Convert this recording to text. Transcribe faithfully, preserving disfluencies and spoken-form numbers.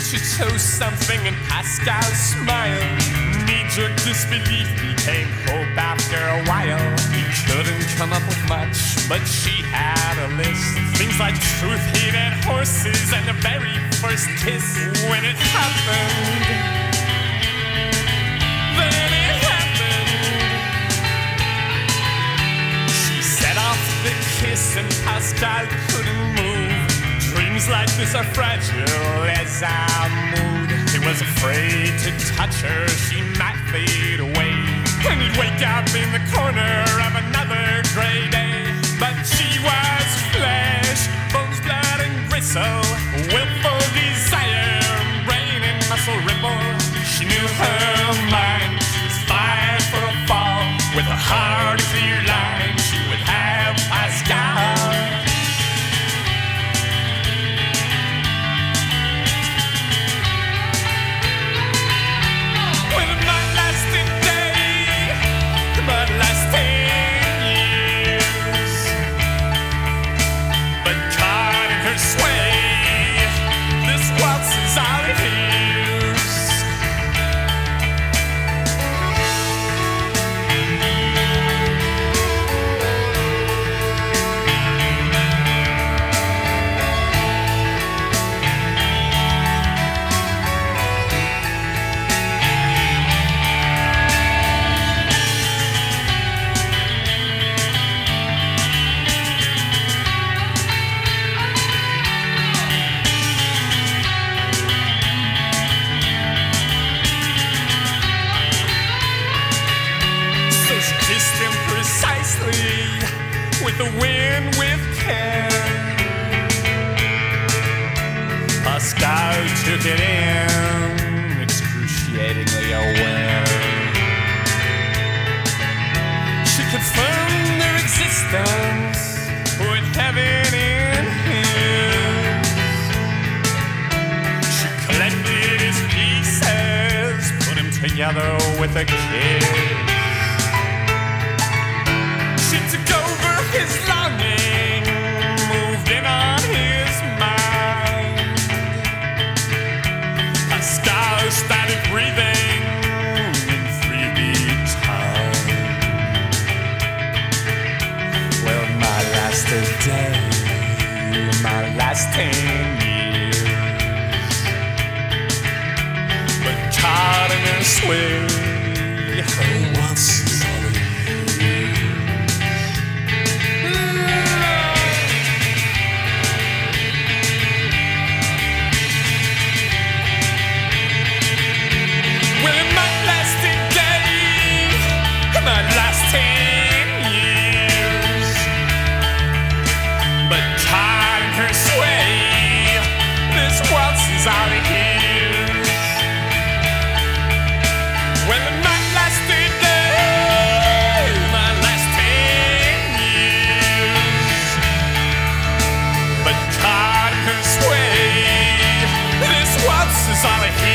She chose something and Pascal smiled. Knee-jerk disbelief became hope after a while. He couldn't come up with much, but she had a list. Things like truth, hate, and horses, and the very first kiss. When it happened, then it happened. She set off the kiss and Pascal couldn't move. Dreams like this are fragile as our mood. He was afraid to touch her, she might fade away. And he'd wake up in the corner of another gray day. But she was flesh, bones, blood, and gristle. Willful desire, brain and muscle ripple. She knew her mind, she was fired for a fall. With a hard, clear line, she would have Pascal. With the wind with care, Pascal took it in, excruciatingly aware. She confirmed their existence with heaven in his. She collected his pieces, put them together with a kiss. His longing moved in on his mind. Pascal started breathing in three beat time. Well, my last day, my last ten years, but caught in her sway, her once is all it is. All it hears. Well, it might last a day, might last ten years, but caught in her sway, this waltz is all it hears.